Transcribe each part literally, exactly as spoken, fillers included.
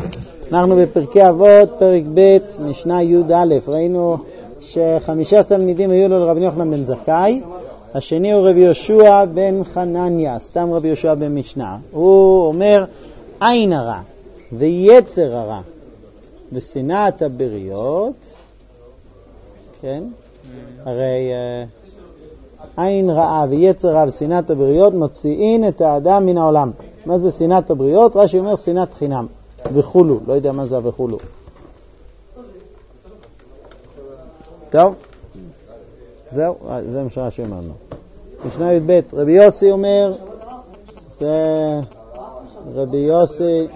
אנחנו בפרקי אבות, פרק ב', משנה י' א', ראינו שחמישה תלמידים היו לו לרבי יוחנן בן זכאי, השני הוא רבי יהושע בן חנניה, סתם רבי יהושע בן משנה. הוא אומר, עין הרע ויצר הרע ושנאת הבריות, כן? הרי עין רעה ויצר רע ושנאת הבריות מוציאים את האדם מן העולם. מה זה שנאת הבריות? רש"י אומר שנאת חינם וכולו, לא יודע מה זה וכולו. טוב, זהו, זה מה שרש"י אומר לנו. משנה י"ב, רבי יוסי אומר, זה רבי יוסי,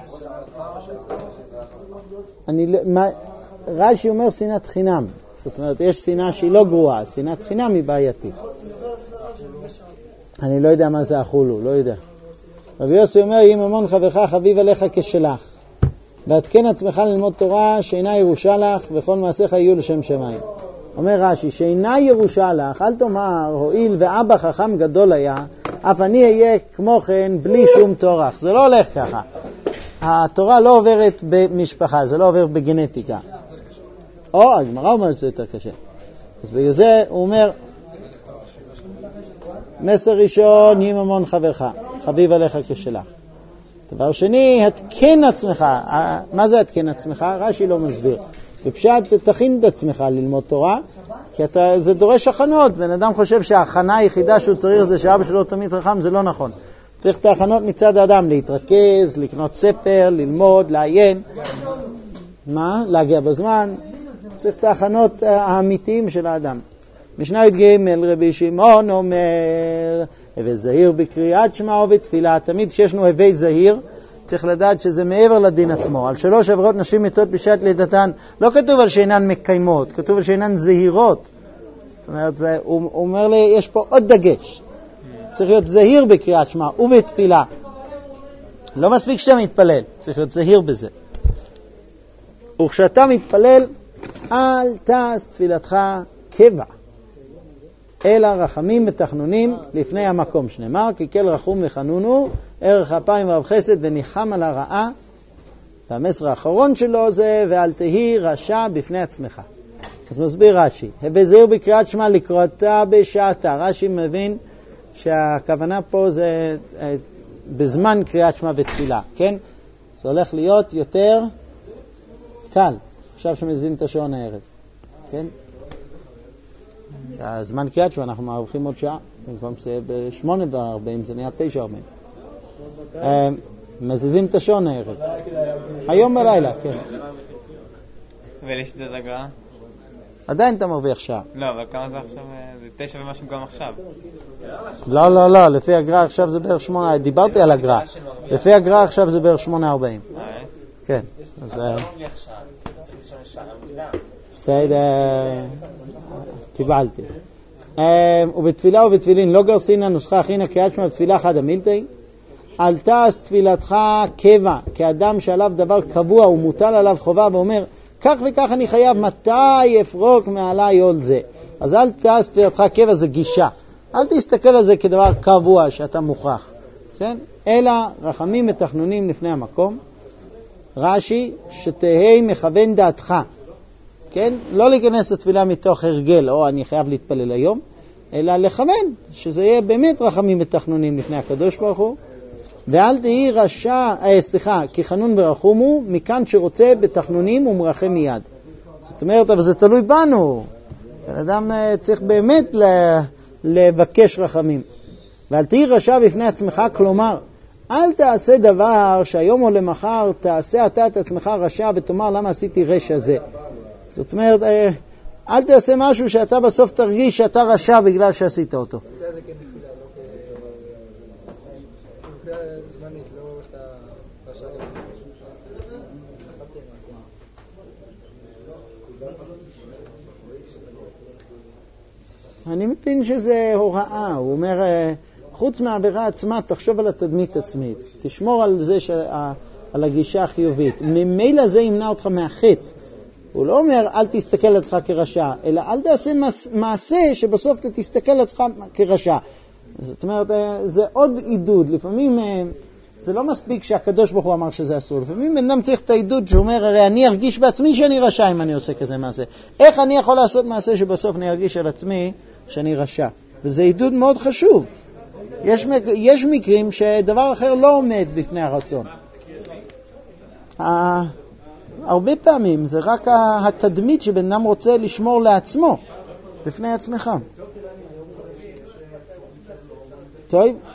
אני, מה, רש"י אומר שנאת חינם, זאת אומרת יש שנאה שהיא לא גרועה, שנאת חינם היא בעייתית. אני לא יודע מה זה החולו, לא יודע. רבי יוסי אומר, אם ממון חברך חביב עליך כשלך, ועדכן עצמך ללמוד תורה שאינה ירושה לך, וכל מעשיך יהיו לשם שמיים. אומר רש"י, שאינה ירושה לך, אל תאמר, הואיל ואבא חכם גדול היה, אף אני אהיה כמו כן בלי שום תורח. זה לא הולך ככה. התורה לא עוברת במשפחה, זה לא עובר בגנטיקה. או, הגמרא אומרת שזה יותר קשה. אז בגלל זה הוא אומר, מסר ראשון, אם ממון חברך, חביב עליך כשלך. דבר שני, התקן עצמך. מה זה התקן עצמך? רש"י לא מסביר. בפשט זה תכין את עצמך ללמוד תורה, כי אתה, זה דורש הכנות. בן אדם חושב שההכנה היחידה שהוא צריך זה שאבא שלו תמיד חכם, זה לא נכון. צריך את ההכנות מצד האדם, להתרכז, לקנות ספר, ללמוד, לעיין. מה? להגיע בזמן. צריך את ההכנות האמיתיים של האדם. משנה י"ג, רבי שמעון אומר, הווה זהיר בקריאת שמע ובתפילה. תמיד כשישנו הווה זהיר, צריך לדעת שזה מעבר לדין עצמו. על שלוש עבירות נשים מתות בשעת לידתן, לא כתוב על שאינן מקיימות, כתוב על שאינן זהירות. זאת אומרת, זה, הוא, הוא אומר לי, יש פה עוד דגש. צריך להיות זהיר בקריאת שמע ובתפילה. לא מספיק שאתה מתפלל, צריך להיות זהיר בזה. וכשאתה מתפלל, אל תעש תפילתך קבע, אלא רחמים ותחנונים לפני המקום, שנאמר, כי כל רחום וחנונו, ערך אפיים רב חסד וניחם על הרעה. והמסר האחרון שלו זה, ואל תהי רשע בפני עצמך. אז מסביר רש"י, הווה זהיר בקריאת שמע לקראתה בשעתה. רש"י מבין שהכוונה פה זה בזמן קריאת שמע ותפילה, כן? זה הולך להיות יותר קל, עכשיו שמזין את השעון הערב, כן? הזמן קריאת שמע, אנחנו מערכים עוד שעה, במקום שזה בשמונה וארבעים, זה נהיה תשע ארבעים. מזיזים את השעון הערב. היום בלילה, כן. ולש את הגרעה? עדיין אתה מרוויח שעה. לא, אבל כמה זה עכשיו? זה תשע ומשהו גם עכשיו. לא, לא, לא, לפי הגרעה עכשיו זה בערך שמונה, דיברתי על הגרעה. לפי הגרעה עכשיו זה בערך שמונה ארבעים. כן, אז... בסדר, קיבלתי. ובתפילה ובתפילין לא גרסין הנוסחה הכינה קריאת שמע בתפילה חד המילתי. אל תעש תפילתך קבע, כאדם שעליו דבר קבוע ומוטל עליו חובה ואומר, כך וכך אני חייב, מתי אפרוק מעלי עול זה. אז אל תעש תפילתך קבע, זה גישה. אל תסתכל על זה כדבר קבוע שאתה מוכרח. כן? אלא רחמים ותחנונים לפני המקום. רש"י, שתהי מכוון דעתך. כן? לא להיכנס לתפילה מתוך הרגל, או אני חייב להתפלל היום, אלא לכוון, שזה יהיה באמת רחמים ותחנונים לפני הקדוש ברוך הוא. ואל תהי רשע, אה, סליחה, כי חנון ברחומו, מכאן שרוצה בתחנונים ומרחם מיד. זאת אומרת, אבל זה תלוי בנו. האדם צריך באמת לבקש רחמים. ואל תהי רשע בפני עצמך, כלומר, אל תעשה דבר שהיום או למחר תעשה אתה את עצמך רשע ותאמר למה עשיתי רשע זה. זאת אומרת, אל תעשה משהו שאתה בסוף תרגיש שאתה רשע בגלל שעשית אותו. אני מבין שזה הוראה. הוא אומר, חוץ מהעבירה עצמה, תחשוב על התדמית עצמית. תשמור על זה, שה, על הגישה החיובית. ממילא זה ימנע אותך מהחטא. הוא לא אומר, אל תסתכל על עצמך כרשע, אלא אל תעשה מעשה שבסוף אתה תסתכל על עצמך כרשע. זאת אומרת, זה עוד עידוד. לפעמים זה לא מספיק שהקדוש ברוך הוא אמר שזה אסור. לפעמים בן אדם צריך את העידוד שאומר, הרי אני ארגיש בעצמי שאני רשע אם אני עושה כזה מעשה. איך אני יכול לעשות מעשה שבסוף אני ארגיש על עצמי שאני רשע? וזה עידוד מאוד חשוב. יש, יש מקרים שדבר אחר לא עומד בפני הרצון. הרבה פעמים זה רק התדמית שבן אדם רוצה לשמור לעצמו, בפני עצמך. טוב?